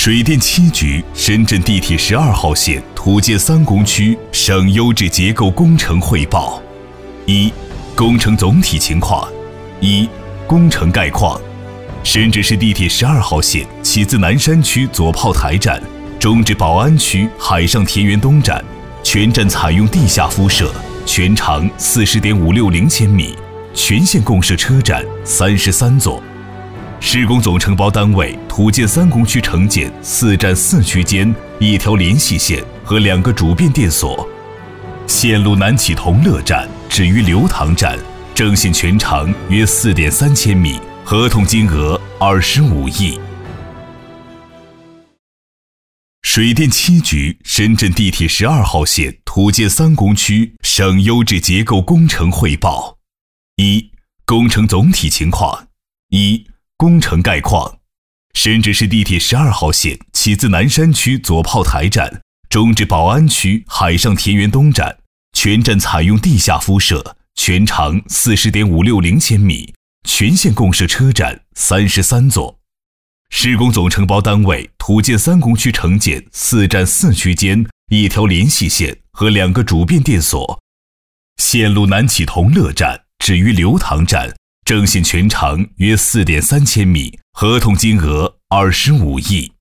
水电七局深圳地铁12号线土建3公区省优质结构工程汇报。1、工程总体情况。1、工程概况。深圳市地铁12号线起自南山区左炮台站，终至宝安区海上田园东站，全站采用地下敷设，全长40.560千米，全线共设车站33座。施工总承包单位土建3公区承建4站4区间1条联系线和2个主变电所。线路南起同乐站至于流塘站，正线全长约4.3千米，合同金额25亿。水电七局深圳地铁12号线土建3公区省优质结构工程汇报。1、工程总体情况。1、工程概况。深圳市地铁12号线起自南山区左炮台站，终至宝安区海上田园东站，全站采用地下敷设，全长40.560千米，全线共设车站33座。施工总承包单位土建3公区承建4站4区间1条联系线和2个主变电所。线路南起同乐站至于流塘站，正线全长约4.3千米，合同金额25亿。